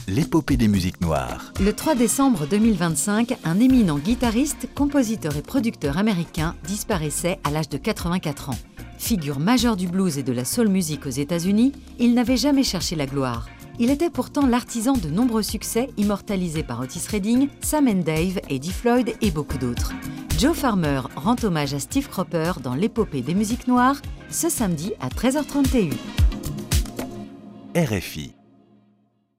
l'épopée des musiques noires. Le 3 décembre 2025, un éminent guitariste, compositeur et producteur américain disparaissait à l'âge de 84 ans. Figure majeure du blues et de la soul music aux États-Unis, il n'avait jamais cherché la gloire. Il était pourtant l'artisan de nombreux succès immortalisés par Otis Redding, Sam & Dave, Eddie Floyd et beaucoup d'autres. Joe Farmer rend hommage à Steve Cropper dans l'épopée des musiques noires ce samedi à 13h31. RFI.